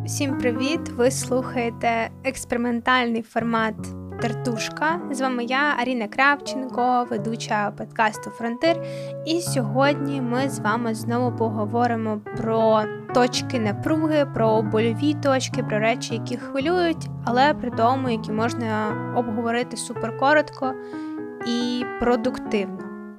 Всім привіт! Ви слухаєте експериментальний формат «Тертушка». З вами я, Аріна Кравченко, ведуча подкасту «Фронтир». І сьогодні ми з вами знову поговоримо про точки напруги, про больові точки, про речі, які хвилюють, але при тому, які можна обговорити суперкоротко і продуктивно.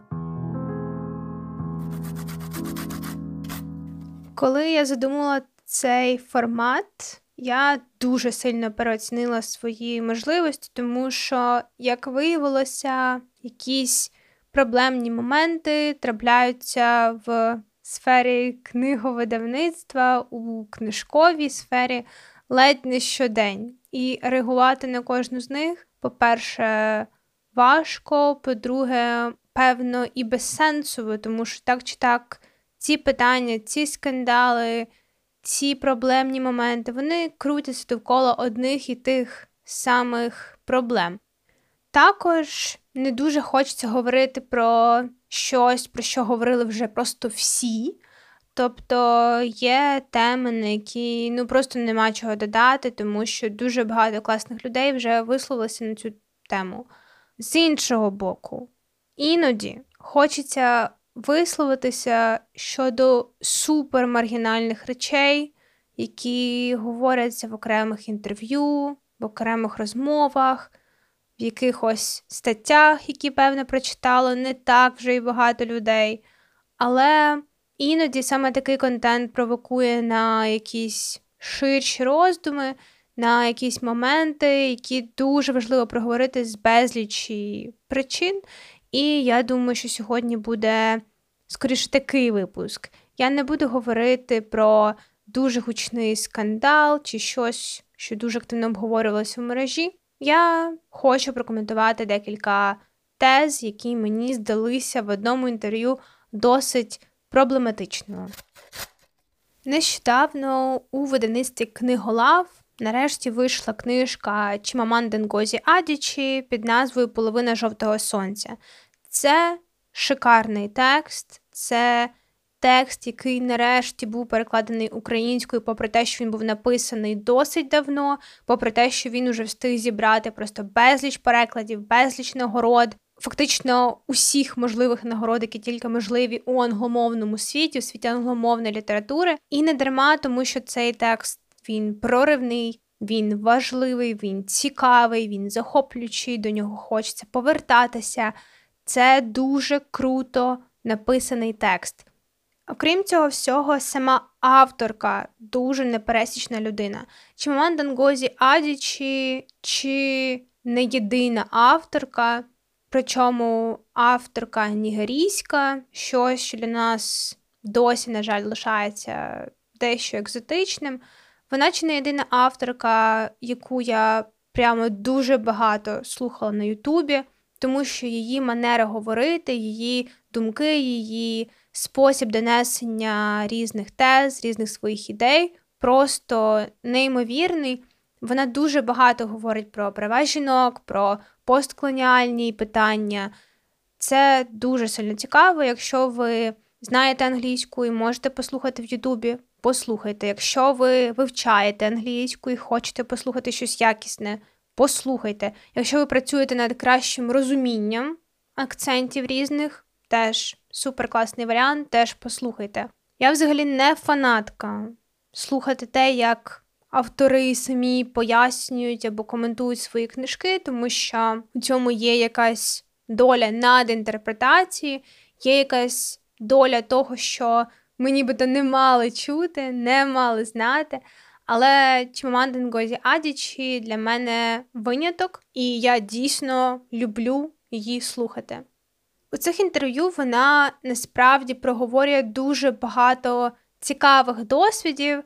Коли я задумала цей формат, я дуже сильно переоцінила свої можливості, тому що, як виявилося, якісь проблемні моменти трапляються в сфері книговидавництва, у книжковій сфері ледь не щодень. І реагувати на кожну з них, по-перше, важко, по-друге, певно, і безсенсово, тому що так чи так ці питання, ці скандали, ці проблемні моменти, вони крутяться довкола одних і тих самих проблем. Також не дуже хочеться говорити про щось, про що говорили вже просто всі. Тобто є теми, на які просто нема чого додати, тому що дуже багато класних людей вже висловилися на цю тему. З іншого боку, іноді хочеться висловитися щодо супермаргінальних речей, які говоряться в окремих інтерв'ю, в окремих розмовах, в якихось статтях, які, певно, прочитало не так вже й багато людей. Але іноді саме такий контент провокує на якісь ширші роздуми, на якісь моменти, які дуже важливо проговорити з безлічі причин. І я думаю, що сьогодні буде, скоріше, такий випуск. Я не буду говорити про дуже гучний скандал чи щось, що дуже активно обговорювалося в мережі. Я хочу прокоментувати декілька тез, які мені здалися в одному інтерв'ю досить проблематичними. Нещодавно у видавництві «Книголав» нарешті вийшла книжка Чимаманди Ngozi Адічі під назвою «Половина жовтого сонця». Це шикарний текст, це текст, який нарешті був перекладений українською, попри те, що він був написаний досить давно, попри те, що він уже встиг зібрати просто безліч перекладів, безліч нагород, фактично усіх можливих нагород, які тільки можливі у англомовному світі, у світі англомовної літератури. І не дарма, тому що цей текст, він проривний, він важливий, він цікавий, він захоплюючий, до нього хочеться повертатися. Це дуже круто написаний текст. Окрім цього всього, сама авторка дуже непересічна людина. Чимаманда Ngozi Адічі чи не єдина авторка, причому авторка нігерійська, щось, що для нас досі, на жаль, лишається дещо екзотичним. Вона чи не єдина авторка, яку я прямо дуже багато слухала на Ютубі, тому що її манера говорити, її думки, її спосіб донесення різних тез, різних своїх ідей просто неймовірний. Вона дуже багато говорить про права жінок, про постколоніальні питання. Це дуже сильно цікаво. Якщо ви знаєте англійську і можете послухати в Ютубі, послухайте. Якщо ви вивчаєте англійську і хочете послухати щось якісне, послухайте. Якщо ви працюєте над кращим розумінням акцентів різних, теж суперкласний варіант, теж послухайте. Я взагалі не фанатка слухати те, як автори самі пояснюють або коментують свої книжки, тому що у цьому є якась доля надінтерпретації, є якась доля того, що ми нібито не мали чути, не мали знати. Але Чимаманда Ngozi Адічі для мене виняток, і я дійсно люблю її слухати. У цих інтерв'ю вона насправді проговорює дуже багато цікавих досвідів,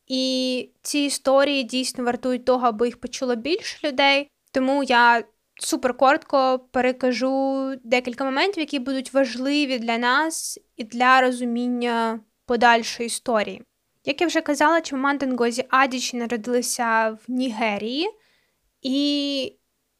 і ці історії дійсно вартують того, аби їх почуло більше людей. Тому я суперкоротко перекажу декілька моментів, які будуть важливі для нас і для розуміння подальшої історії. Як я вже казала, Чимаманда Ngozi Адічі народилася в Нігерії, і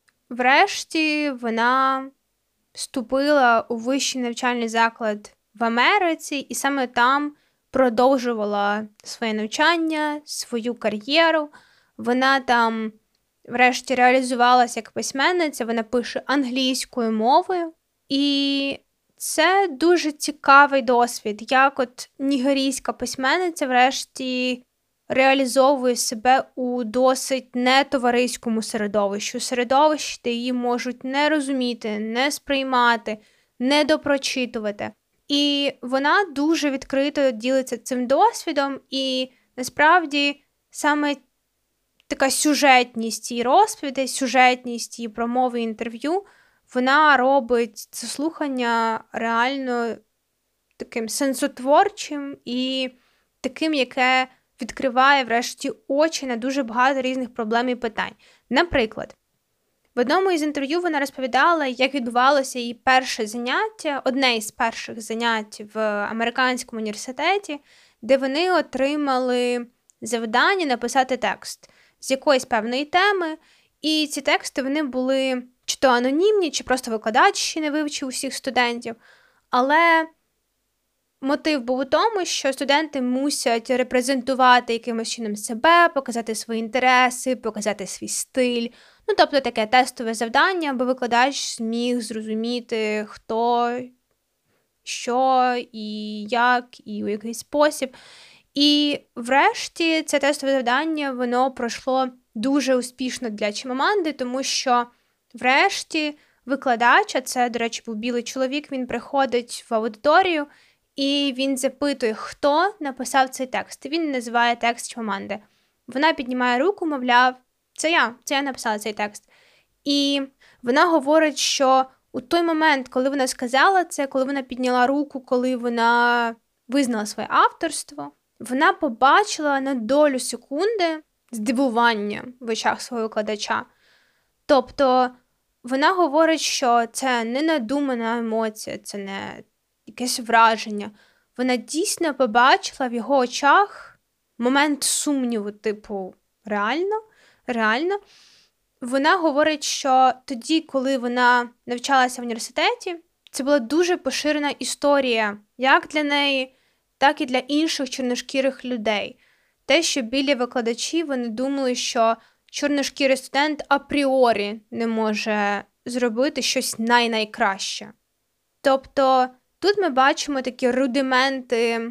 врешті вона вступила у вищий навчальний заклад в Америці, і саме там продовжувала своє навчання, свою кар'єру. Вона там врешті реалізувалася як письменниця, вона пише англійською мовою. І це дуже цікавий досвід, як от нігерійська письменниця врешті реалізовує себе у досить нетовариському середовищі, де її можуть не розуміти, не сприймати, не допрочитувати. І вона дуже відкрито ділиться цим досвідом, і насправді саме така сюжетність її розповідей, сюжетність її промови і інтерв'ю, вона робить це слухання реально таким сенсотворчим і таким, яке відкриває врешті очі на дуже багато різних проблем і питань. Наприклад, в одному із інтерв'ю вона розповідала, як відбувалося її перше заняття, одне із перших занять в американському університеті, де вони отримали завдання написати текст з якоїсь певної теми, і ці тексти вони були чи то анонімні, чи просто викладач ще не вивчив усіх студентів, але мотив був у тому, що студенти мусять репрезентувати якимось чином себе, показати свої інтереси, показати свій стиль. Тобто таке тестове завдання, аби викладач зміг зрозуміти, хто, що і як, і у який спосіб. І врешті це тестове завдання, воно пройшло дуже успішно для Чимаманди, тому що врешті викладач, а це, до речі, був білий чоловік, він приходить в аудиторію, і він запитує, хто написав цей текст. Він називає текст Чимаманди. Вона піднімає руку, мовляв, це я написала цей текст. І вона говорить, що у той момент, коли вона сказала це, коли вона підняла руку, коли вона визнала своє авторство, вона побачила на долю секунди здивування в очах свого викладача. Тобто вона говорить, що це не надумана емоція, це не якесь враження. Вона дійсно побачила в його очах момент сумніву, типу, реально. Вона говорить, що тоді, коли вона навчалася в університеті, це була дуже поширена історія, як для неї, так і для інших чорношкірих людей. Те, що білі викладачі, вони думали, що чорношкірий студент апріорі не може зробити щось найкраще. Тобто тут ми бачимо такі рудименти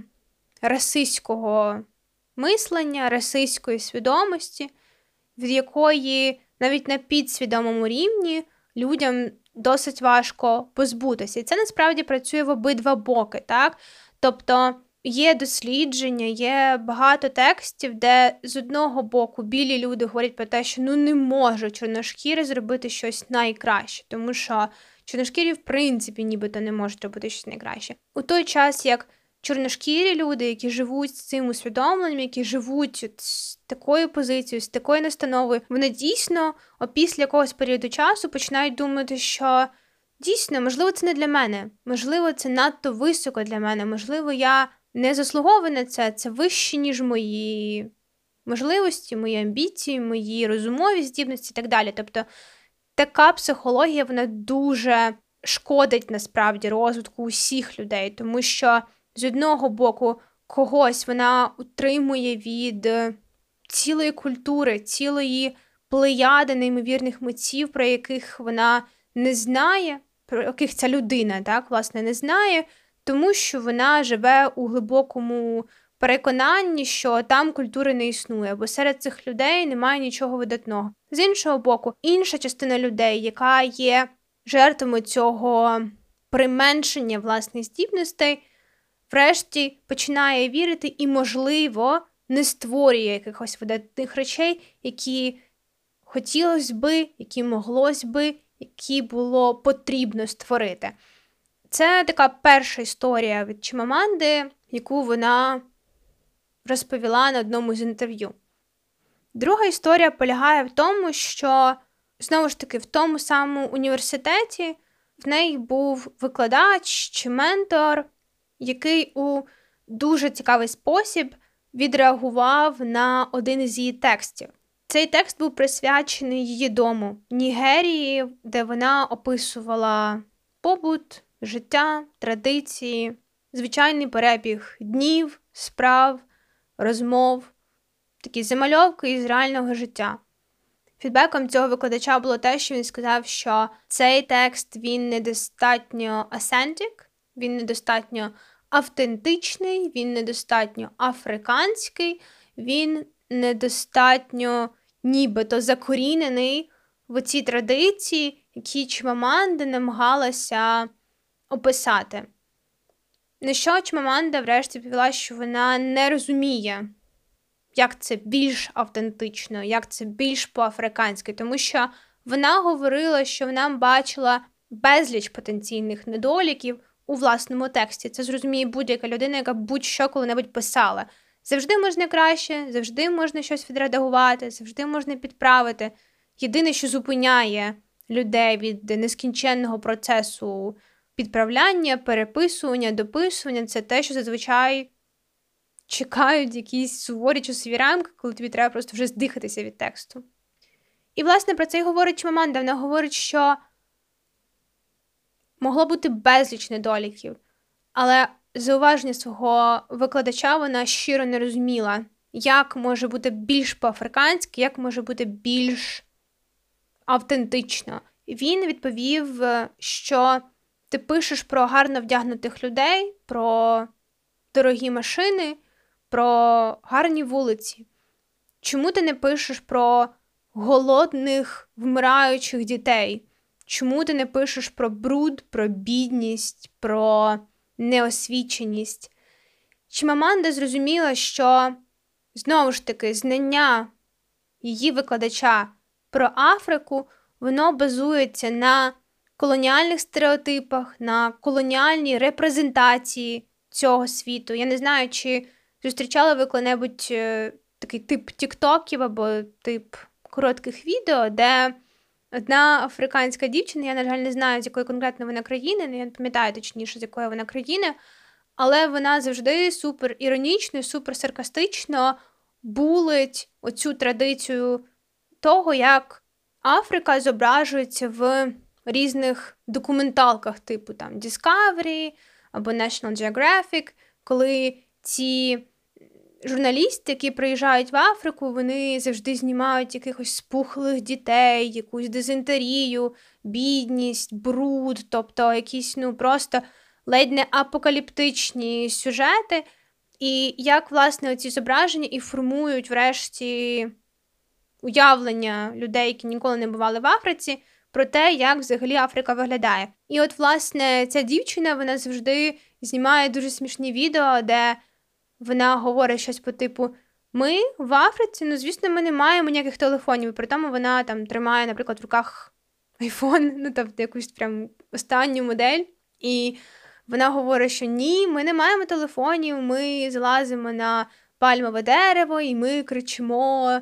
расистського мислення, расистської свідомості, від якої навіть на підсвідомому рівні людям досить важко позбутися. І це насправді працює в обидва боки, так? Тобто є дослідження, є багато текстів, де з одного боку білі люди говорять про те, що не може чорношкірий зробити щось найкраще, тому що чорношкірі в принципі нібито не можуть робити щось найкраще. У той час, як чорношкірі люди, які живуть з цим усвідомленням, які живуть з такою позицією, з такою настановою, вони дійсно після якогось періоду часу починають думати, що дійсно, можливо, це не для мене, можливо, це надто високо для мене, можливо, я не заслуговую на це вище, ніж мої можливості, мої амбіції, мої розумові здібності і так далі. Тобто така психологія, вона дуже шкодить насправді розвитку усіх людей, тому що з одного боку когось вона утримує від цілої культури, цілої плеяди неймовірних митців, про яких вона не знає, про яких ця людина, так, власне, не знає, тому що вона живе у глибокому переконанні, що там культури не існує, бо серед цих людей немає нічого видатного. З іншого боку, інша частина людей, яка є жертвами цього применшення власних здібностей, врешті починає вірити і, можливо, не створює якихось видатних речей, які хотілося би, які моглось би, які було потрібно створити. Це така перша історія від Чимаманди, яку вона розповіла на одному з інтерв'ю. Друга історія полягає в тому, що, знову ж таки, в тому самому університеті в неї був викладач чи ментор, який у дуже цікавий спосіб відреагував на один із її текстів. Цей текст був присвячений її дому в Нігерії, де вона описувала побут, життя, традиції, звичайний перебіг днів, справ, розмов, такі замальовки із реального життя. Фідбеком цього викладача було те, що він сказав, що цей текст, він недостатньо authentic, він недостатньо автентичний, він недостатньо африканський, він недостатньо нібито закорінений в ці традиції, які Чимаманда намагалася описати. На що Чимаманда врешті відповіла, що вона не розуміє, як це більш автентично, як це більш по-африканськи, тому що вона говорила, що вона бачила безліч потенційних недоліків у власному тексті. Це зрозуміє будь-яка людина, яка будь-що коли-небудь писала. Завжди можна краще, завжди можна щось відредагувати, завжди можна підправити. Єдине, що зупиняє людей від нескінченного процесу підправляння, переписування, дописування, це те, що зазвичай чекають якісь суворі часові рамки, коли тобі треба просто вже здихатися від тексту. І, власне, про це й говорить Чимаманда. Вона говорить, що могло бути безліч недоліків, але зауваження свого викладача вона щиро не розуміла, як може бути більш по-африканськи, як може бути більш автентично. Він відповів, що ти пишеш про гарно вдягнутих людей, про дорогі машини, про гарні вулиці. Чому ти не пишеш про голодних, вмираючих дітей? Чому ти не пишеш про бруд, про бідність, про неосвіченість? Чимаманда зрозуміла, що, знову ж таки, знання її викладача про Африку, воно базується на колоніальних стереотипах, на колоніальній репрезентації цього світу. Я не знаю, чи зустрічали ви коли-небудь такий тип тіктоків або тип коротких відео, де одна африканська дівчина, я, на жаль, не знаю, з якої конкретно вона країни, я не пам'ятаю точніше, з якої вона країни, але вона завжди супер іронічно, супер саркастично булить оцю традицію того, як Африка зображується в різних документалках, типу там Discovery або National Geographic, коли ці журналісти, які приїжджають в Африку, вони завжди знімають якихось спухлих дітей, якусь дизентерію, бідність, бруд, тобто якісь, просто ледь не апокаліптичні сюжети. І як, власне, оці зображення і формують, врешті, уявлення людей, які ніколи не бували в Африці, про те, як взагалі Африка виглядає. І от, власне, ця дівчина, вона завжди знімає дуже смішні відео, де вона говорить щось по типу «Ми в Африці, звісно, ми не маємо ніяких телефонів». І при тому вона там тримає, наприклад, в руках айфон, тобто якусь прям останню модель. І вона говорить, що ні, ми не маємо телефонів, ми залазимо на пальмове дерево і ми кричимо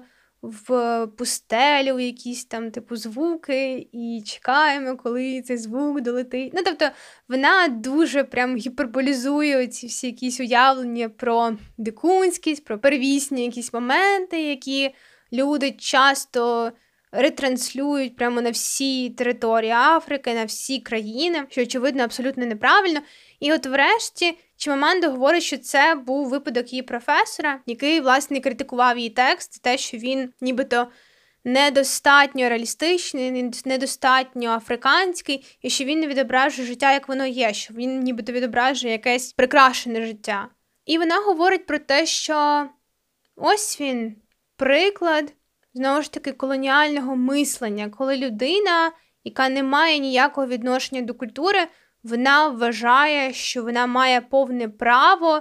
в пустелю якісь там типу звуки і чекаємо, коли цей звук долетить. Тобто вона дуже прям гіперболізує ці всі якісь уявлення про дикунськість, про первісні якісь моменти, які люди часто ретранслюють прямо на всі території Африки, на всі країни, що, очевидно, абсолютно неправильно. І от врешті Чимаманда говорить, що це був випадок її професора, який, власне, критикував її текст, те, що він нібито недостатньо реалістичний, недостатньо африканський, і що він не відображує життя, як воно є, що він нібито відображує якесь прикрашене життя. І вона говорить про те, що ось він, приклад, знову ж таки, колоніального мислення, коли людина, яка не має ніякого відношення до культури, вона вважає, що вона має повне право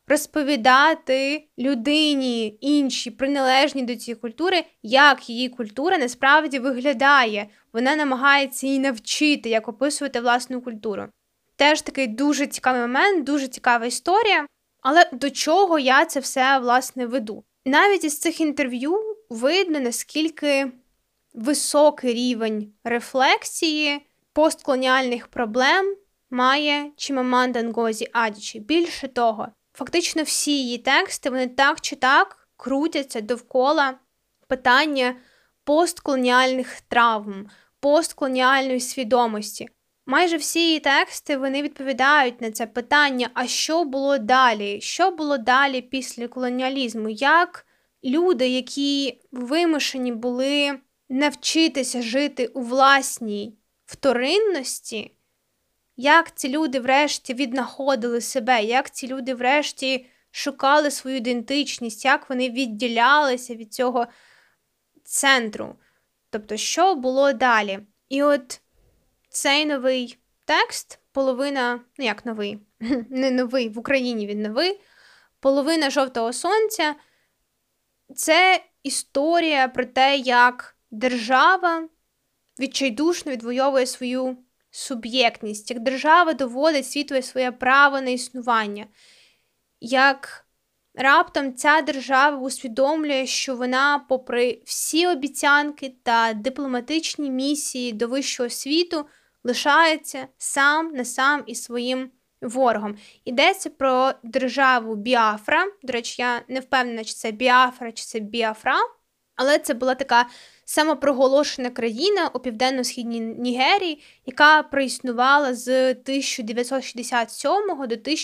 розповідати людині іншій, приналежній до цієї культури, як її культура насправді виглядає. Вона намагається її навчити, як описувати власну культуру. Теж такий дуже цікавий момент, дуже цікава історія. Але до чого я це все, власне, веду? Навіть із цих інтерв'ю видно, наскільки високий рівень рефлексії постколоніальних проблем має Чимаманда Ngozi Adichie. Більше того, фактично всі її тексти, вони так чи так крутяться довкола питання постколоніальних травм, постколоніальної свідомості. Майже всі її тексти, вони відповідають на це питання, а що було далі? Що було далі після колоніалізму? Як люди, які вимушені були навчитися жити у власній вторинності, як ці люди врешті віднаходили себе, як ці люди врешті шукали свою ідентичність, як вони відділялися від цього центру. Тобто, що було далі? І от цей новий текст, половина, як новий, не новий, в Україні він новий, половина жовтого сонця – це історія про те, як держава відчайдушно відвоює свою суб'єктність, як держава доводить світові своє право на існування, як раптом ця держава усвідомлює, що вона, попри всі обіцянки та дипломатичні місії до вищого світу, лишається сам на сам із своїм ворогом. Йдеться про державу Біафра. До речі, я не впевнена, чи це Біафра, чи це Біафра, але це була така самопроголошена країна у південно-східній Нігерії, яка проіснувала з 1967 до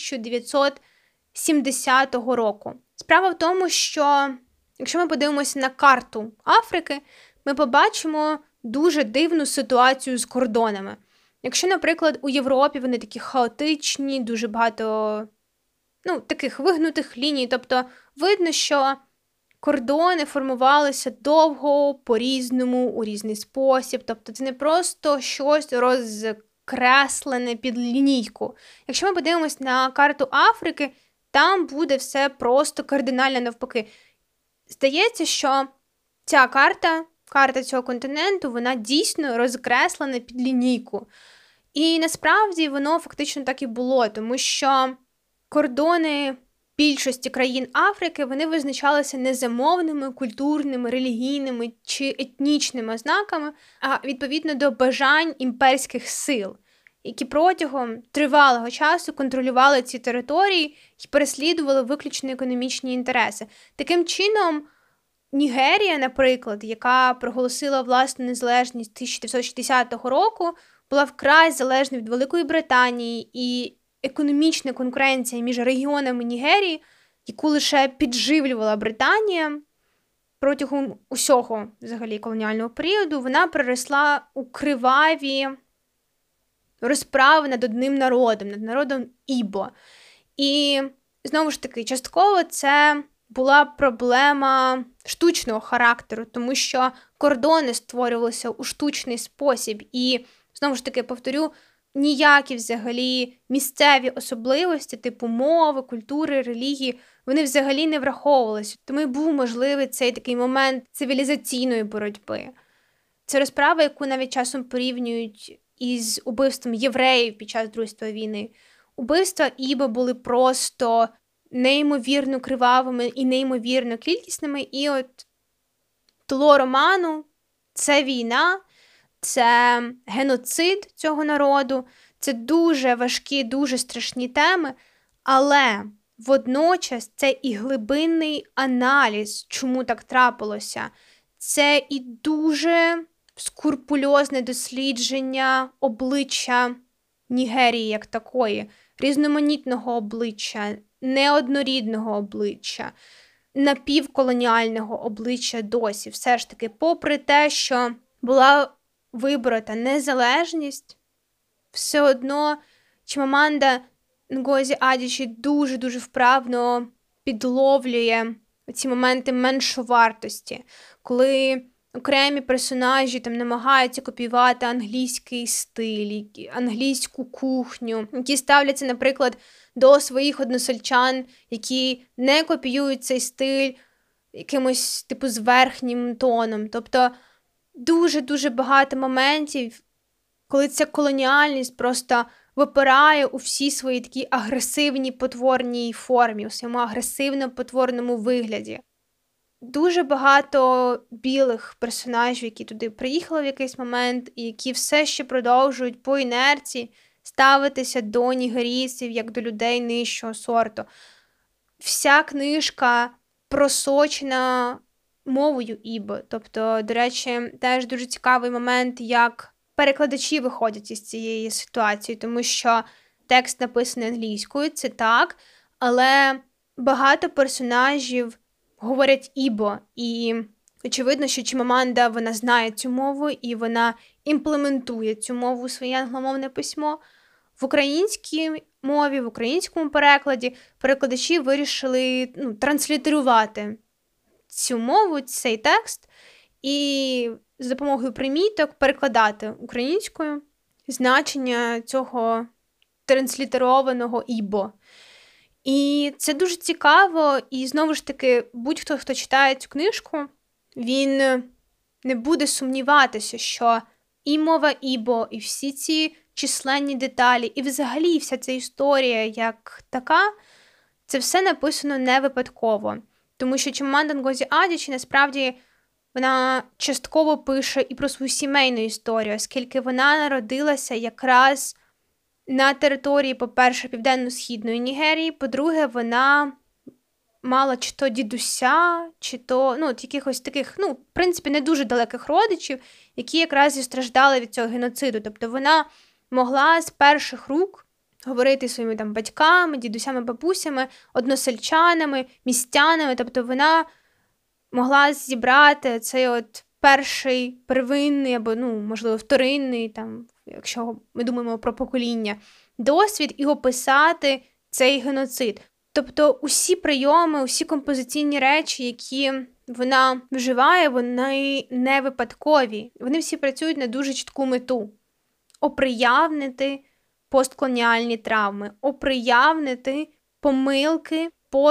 1970 року. Справа в тому, що якщо ми подивимося на карту Африки, ми побачимо дуже дивну ситуацію з кордонами. Якщо, наприклад, у Європі вони такі хаотичні, дуже багато таких вигнутих ліній, тобто видно, що кордони формувалися довго, по-різному, у різний спосіб, тобто це не просто щось розкреслене під лінійку. Якщо ми подивимось на карту Африки, там буде все просто кардинально навпаки. Здається, що ця карта цього континенту, вона дійсно розкреслена під лінійку. І насправді воно фактично так і було, тому що кордони більшості країн Африки, вони визначалися не за мовними, культурними, релігійними чи етнічними ознаками, а відповідно до бажань імперських сил, які протягом тривалого часу контролювали ці території і переслідували виключно економічні інтереси. Таким чином, Нігерія, наприклад, яка проголосила власну незалежність 1960 року, була вкрай залежна від Великої Британії, і економічна конкуренція між регіонами Нігерії, яку лише підживлювала Британія протягом усього взагалі колоніального періоду, вона переросла у криваві розправи над одним народом, над народом Ібо. І, знову ж таки, частково це була проблема штучного характеру, тому що кордони створювалися у штучний спосіб. І, знову ж таки, повторю, ніякі взагалі місцеві особливості, типу мови, культури, релігії, вони взагалі не враховувалися. Тому і був можливий цей такий момент цивілізаційної боротьби. Це розправа, яку навіть часом порівнюють із убивством євреїв під час Другої світової війни. Убивства Ібо були просто неймовірно кривавими і неймовірно кількісними. І от тло роману – це війна, це геноцид цього народу, це дуже важкі, дуже страшні теми, але водночас це і глибинний аналіз, чому так трапилося. Це і дуже скрупульозне дослідження обличчя Нігерії як такої, різноманітного обличчя, неоднорідного обличчя, напівколоніального обличчя досі. Все ж таки, попри те, що була виборота незалежність, все одно Чимаманда Нгозі Адічі дуже-дуже вправно підловлює ці моменти меншовартості, коли окремі персонажі там намагаються копіювати англійський стиль, англійську кухню, які ставляться, наприклад, до своїх односельчан, які не копіюють цей стиль якимось типу зверхнім тоном. Тобто дуже-дуже багато моментів, коли ця колоніальність просто випирає у всій своїй такій агресивній потворній формі, у своєму агресивно-потворному вигляді. Дуже багато білих персонажів, які туди приїхали в якийсь момент, і які все ще продовжують по інерції ставитися до нігерійців як до людей нижчого сорту. Вся книжка просочена мовою Ібо. Тобто, до речі, теж дуже цікавий момент, як перекладачі виходять із цієї ситуації, тому що текст написаний англійською, це так, але багато персонажів говорять ібо, і очевидно, що Чимаманда, вона знає цю мову, і вона імплементує цю мову у своє англомовне письмо. В українській мові, в українському перекладі перекладачі вирішили транслітерувати цю мову, цей текст, і за допомогою приміток перекладати українською значення цього транслітерованого ібо. І це дуже цікаво, і знову ж таки, будь-хто, хто читає цю книжку, він не буде сумніватися, що і мова ібо, і всі ці численні деталі, і взагалі вся ця історія як така, це все написано не випадково. Тому що Чимаманда Ngozi Adichie, насправді, вона частково пише і про свою сімейну історію, оскільки вона народилася якраз на території, по-перше, південно-східної Нігерії, по-друге, вона мала чи то дідуся, чи то, якихось таких, в принципі, не дуже далеких родичів, які якраз і страждали від цього геноциду. Тобто вона могла з перших рук говорити зі своїми батьками, дідусями, бабусями, односельчанами, містянами. Тобто вона могла зібрати цей перший первинний або, можливо, вторинний, якщо ми думаємо про покоління, досвід і описати цей геноцид. Тобто усі прийоми, усі композиційні речі, які вона вживає, вони не випадкові. Вони всі працюють на дуже чітку мету. Оприявнити постколоніальні травми, оприявнити помилки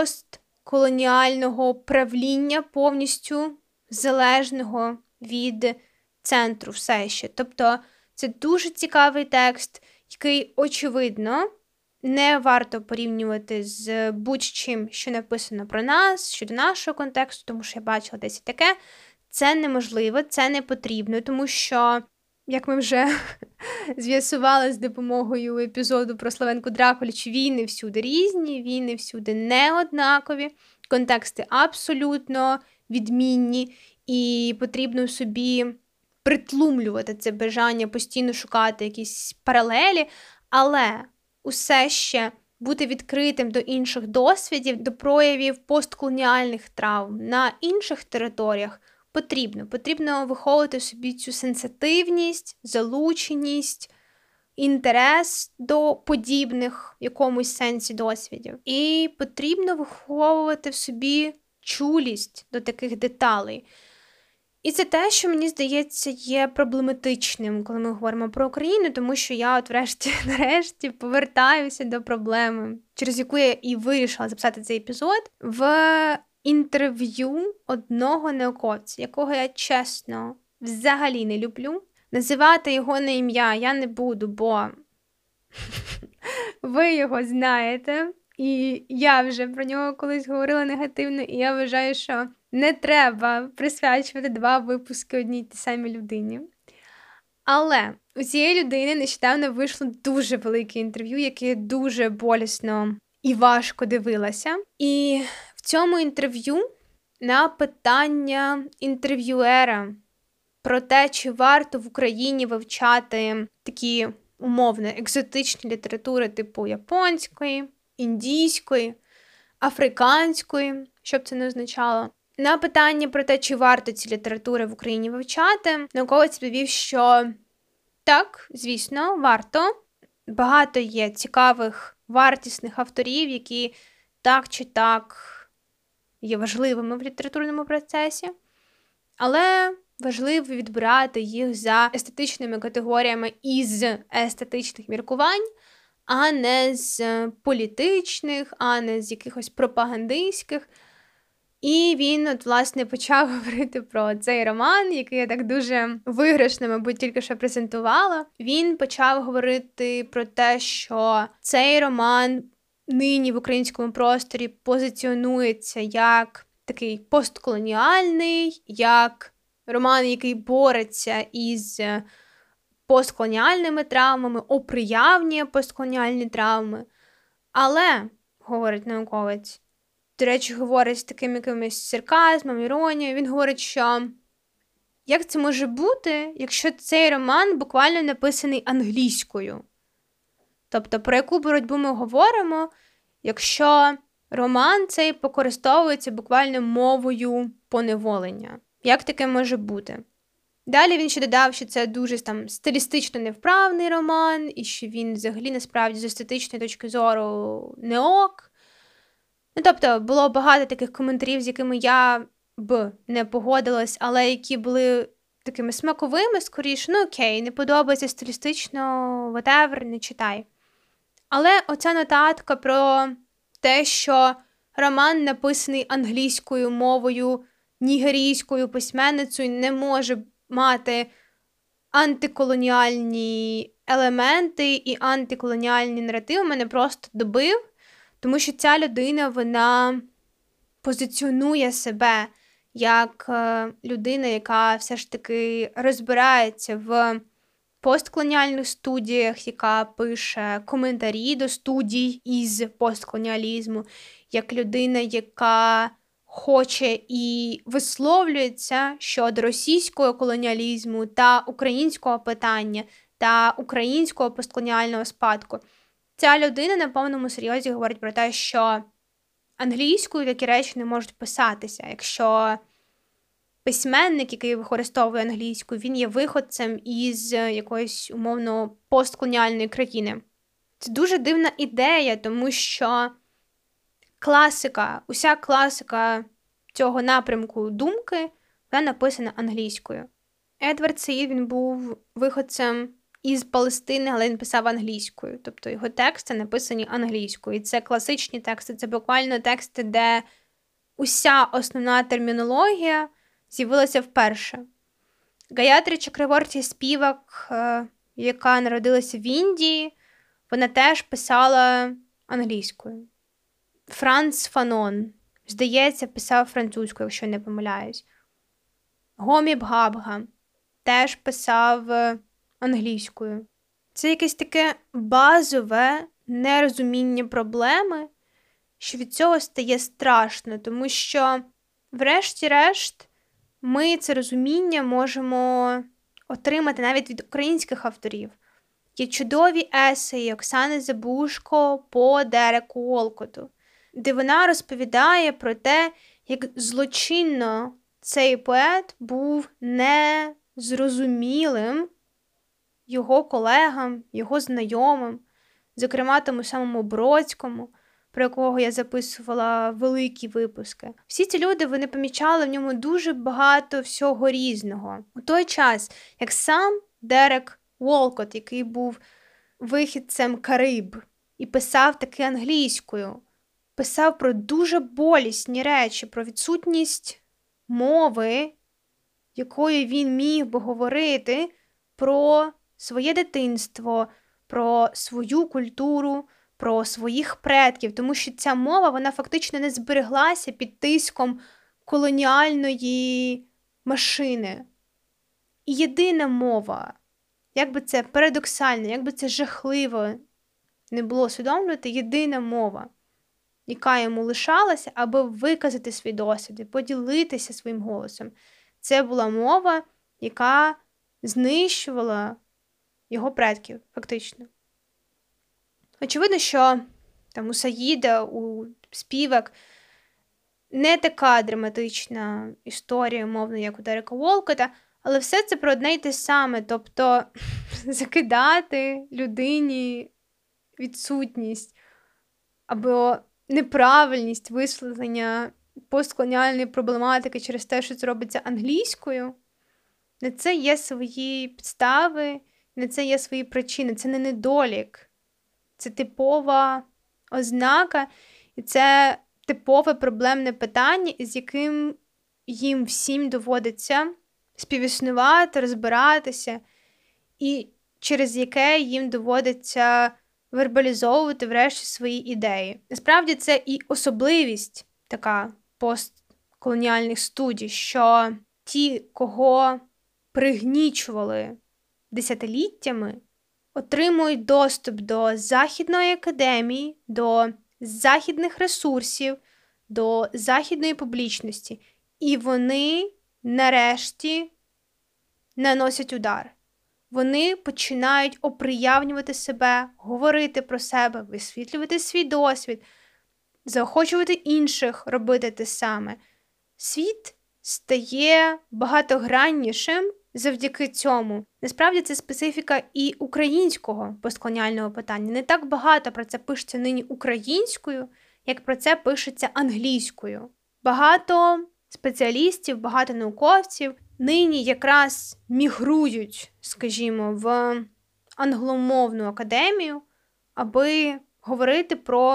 постколоніального правління, повністю залежного від центру все ще. Тобто це дуже цікавий текст, який, очевидно, не варто порівнювати з будь-чим, що написано про нас, щодо нашого контексту, тому що я бачила десь таке. Це неможливо, це не потрібно, тому що, як ми вже з'ясували з допомогою епізоду про Славенку Дракулічу, війни всюди різні, війни всюди неоднакові, контексти абсолютно відмінні, і потрібно собі притлумлювати це бажання, постійно шукати якісь паралелі, але усе ще бути відкритим до інших досвідів, до проявів постколоніальних травм на інших територіях потрібно. Потрібно виховувати собі цю сенситивність, залученість, інтерес до подібних в якомусь сенсі досвідів. І потрібно виховувати в собі чулість до таких деталей. І це те, що, мені здається, є проблематичним, коли ми говоримо про Україну, тому що я нарешті повертаюся до проблеми, через яку я і вирішила записати цей епізод, в інтерв'ю одного науковця, якого я, чесно, взагалі не люблю. Називати його на ім'я я не буду, бо ви його знаєте, і я вже про нього колись говорила негативно, і я вважаю, що не треба присвячувати 2 випуски одній й тій самій людині. Але у цієї людини нещодавно вийшло дуже велике інтерв'ю, яке я дуже болісно і важко дивилася. І в цьому інтерв'ю на питання інтерв'юера про те, чи варто в Україні вивчати такі умовно екзотичні літератури типу японської, індійської, африканської, що б це не означало. На питання про те, чи варто ці літератури в Україні вивчати, науковець відповів, що так, звісно, варто. Багато є цікавих, вартісних авторів, які так чи так є важливими в літературному процесі, але важливо відбирати їх за естетичними категоріями із естетичних міркувань, а не з політичних, а не з якихось пропагандистських. І він, власне, почав говорити про цей роман, який я так дуже виграшно, мабуть, тільки що презентувала. Він почав говорити про те, що цей роман нині в українському просторі позиціонується як такий постколоніальний, як роман, який бореться із постколоніальними травмами, оприявнює постколоніальні травми. Але, говорить науковець, до речі, говорить з таким якимось сарказмом, іронією, він говорить, що Як це може бути, якщо цей роман буквально написаний англійською? Тобто, про яку боротьбу ми говоримо, якщо роман цей використовується буквально мовою поневолення? Як таке може бути? Далі він ще додав, що це дуже стилістично невправний роман, і що він взагалі насправді з естетичної точки зору не ок. Тобто, було багато таких коментарів, з якими я б не погодилась, але які були такими смаковими, скоріше, окей, не подобається стилістично, whatever, не читай. Але оця нотатка про те, що роман написаний англійською мовою, нігерійською письменницею, не може мати антиколоніальні елементи і антиколоніальні наративи, мене просто добив, тому що ця людина, вона позиціонує себе як людина, яка все ж таки розбирається в постколоніальних студіях, яка пише коментарі до студій із постколоніалізму, як людина, яка хоче і висловлюється щодо російського колоніалізму та українського питання, та українського постколоніального спадку. Ця людина на повному серйозі говорить про те, що англійською такі речі не можуть писатися, якщо письменник, який використовує англійську, він є виходцем із якоїсь, умовно, постколоніальної країни. Це дуже дивна ідея, тому що уся класика цього напрямку думки, вона написана англійською. Едвард Саїд, він був виходцем із Палестини, але він писав англійською. Тобто його тексти написані англійською. І це класичні тексти, це буквально тексти, де уся основна термінологія з'явилася вперше. Гаятри Чакраворті Співак, яка народилася в Індії, вона теж писала англійською. Франц Фанон, здається, писав французькою, якщо не помиляюсь. Гомі Бгабга теж писав англійською. Це якесь таке базове нерозуміння проблеми, що від цього стає страшно, тому що, врешті-решт, ми це розуміння можемо отримати навіть від українських авторів. Є чудові есеї Оксани Забушко по Дереку Уолкоту, де вона розповідає про те, як злочинно цей поет був незрозумілим його колегам, його знайомим, зокрема тому самому Бродському, про якого я записувала великі випуски. Всі ці люди, вони помічали в ньому дуже багато всього різного. У той час, як сам Дерек Уолкот, який був вихідцем Кариб і писав таки англійською, писав про дуже болісні речі, про відсутність мови, якою він міг би говорити про своє дитинство, про свою культуру, про своїх предків, тому що ця мова, вона фактично не збереглася під тиском колоніальної машини. І єдина мова, як би це парадоксально, як би це жахливо не було усвідомлювати, єдина мова, яка йому лишалася, аби виказати свій досвід і поділитися своїм голосом. Це була мова, яка знищувала його предків, фактично. Очевидно, що у Саїда, у Співак не така драматична історія, умовно, як у Дерека Уолкота, але все це про одне й те саме. Тобто закидати людині відсутність або неправильність висловлення постколоніальної проблематики через те, що це робиться англійською, на це є свої підстави, на це є свої причини. Це не недолік. Це типова ознака, і це типове проблемне питання, із яким їм всім доводиться співіснувати, розбиратися, і через яке їм доводиться вербалізовувати врешті свої ідеї. Насправді це і особливість така постколоніальних студій, що ті, кого пригнічували десятиліттями, отримують доступ до західної академії, до західних ресурсів, до західної публічності. І вони нарешті наносять удар. Вони починають оприявнювати себе, говорити про себе, висвітлювати свій досвід, заохочувати інших робити те саме. Світ стає багатограннішим завдяки цьому. Насправді це специфіка і українського постколоніального питання. Не так багато про це пишеться нині українською, як про це пишеться англійською. Багато спеціалістів, багато науковців нині якраз мігрують, скажімо, в англомовну академію, аби говорити про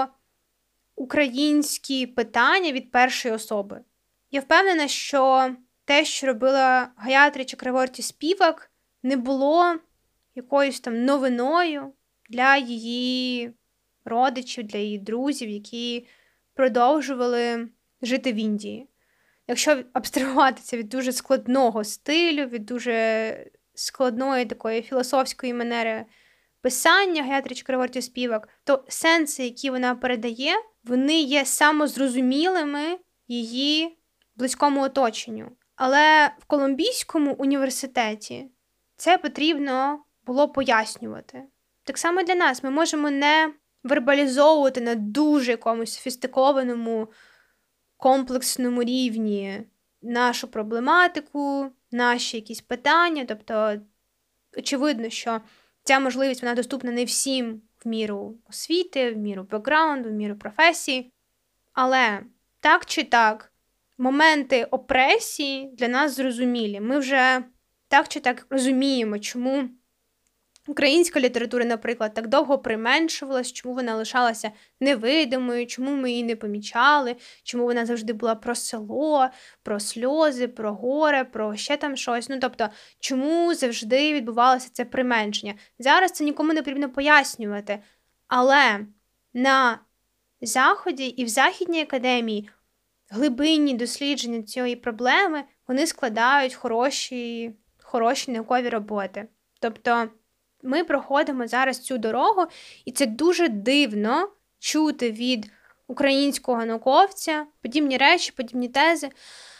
українські питання від першої особи. Я впевнена, що те, що робила Гаятри Чакраворті-Співак, не було якоюсь там новиною для її родичів, для її друзів, які продовжували жити в Індії. Якщо абстрагуватися від дуже складного стилю, від дуже складної такої філософської манери писання Гаятри Чакраворті-Співак, то сенси, які вона передає, вони є самозрозумілими її близькому оточенню. Але в Колумбійському університеті це потрібно було пояснювати. Так само для нас. Ми можемо не вербалізовувати на дуже якомусь софістикованому, комплексному рівні нашу проблематику, наші якісь питання. Тобто, очевидно, що ця можливість, вона доступна не всім в міру освіти, в міру бекграунду, в міру професії. Але так чи так, моменти опресії для нас зрозумілі. Ми вже так чи так розуміємо, чому українська література, наприклад, так довго применшувалась, чому вона лишалася невидимою, чому ми її не помічали, чому вона завжди була про село, про сльози, про горе, про ще там щось. Тобто, чому завжди відбувалося це применшення. Зараз це нікому не потрібно пояснювати. Але на Заході і в Західній академії глибинні дослідження цієї проблеми, вони складають хороші наукові роботи. Тобто, ми проходимо зараз цю дорогу, і це дуже дивно чути від українського науковця подібні речі, подібні тези.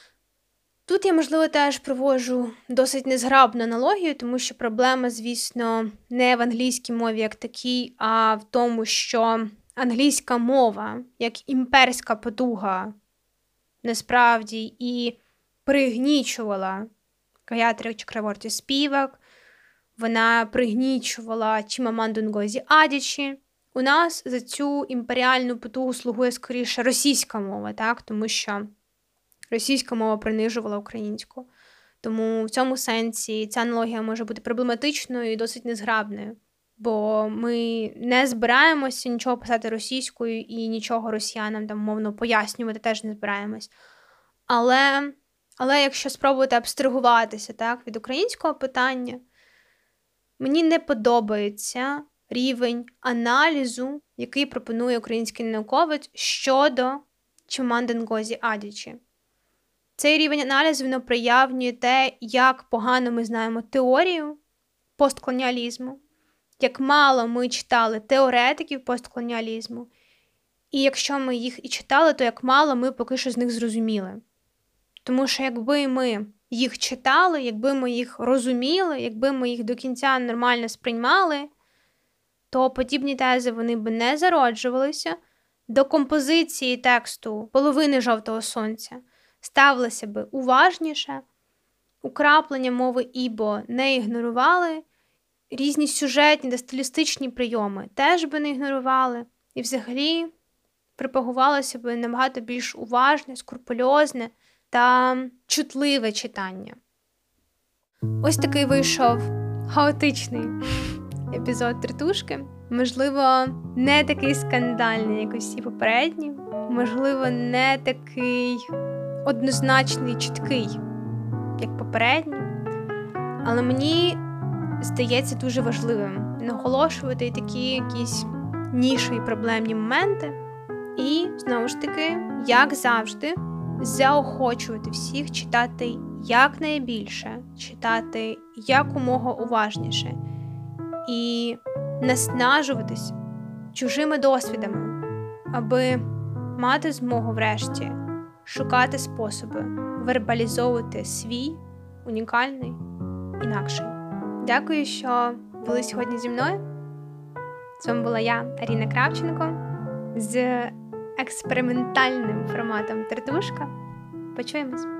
Тут я, можливо, теж проводжу досить незграбну аналогію, тому що проблема, звісно, не в англійській мові як такій, а в тому, що англійська мова, як імперська потуга, насправді і пригнічувала Гаятри Чакраворті-Співак, вона пригнічувала Чімаманду Нгозі Адічі. У нас за цю імперіальну потугу слугує скоріше російська мова, так? Тому що російська мова принижувала українську. Тому в цьому сенсі ця аналогія може бути проблематичною і досить незграбною. Бо ми не збираємося нічого писати російською і нічого росіянам там мовно пояснювати теж не збираємось. Але якщо спробувати абстрагуватися так, від українського питання, мені не подобається рівень аналізу, який пропонує український науковець щодо Чимаманди Нгозі Адічі. Цей рівень аналізу, він проявнює те, як погано ми знаємо теорію постколоніалізму, як мало ми читали теоретиків постколоніалізму, і якщо ми їх і читали, то як мало ми поки що з них зрозуміли. Тому що якби ми їх читали, якби ми їх розуміли, якби ми їх до кінця нормально сприймали, то подібні тези вони б не зароджувалися, до композиції тексту половини «Жовтого сонця» ставилися б уважніше, украплення мови ібо не ігнорували, різні сюжетні та стилістичні прийоми теж би не ігнорували, і взагалі пропагувалося б набагато більш уважне, скрупульозне та чутливе читання. Ось такий вийшов хаотичний епізод «Тертушки». Можливо, не такий скандальний, як усі попередні. Можливо, не такий однозначний, чіткий, як попередні. Але мені здається дуже важливим наголошувати такі якісь нішеві проблемні моменти. І, знову ж таки, як завжди, заохочувати всіх читати якнайбільше, читати якомога уважніше і наснажуватись чужими досвідами, аби мати змогу врешті шукати способи вербалізовувати свій унікальний інакший. Дякую, що були сьогодні зі мною. З вами була я, Аріна Кравченко, з експериментальним форматом «Тертушка». Почуємось!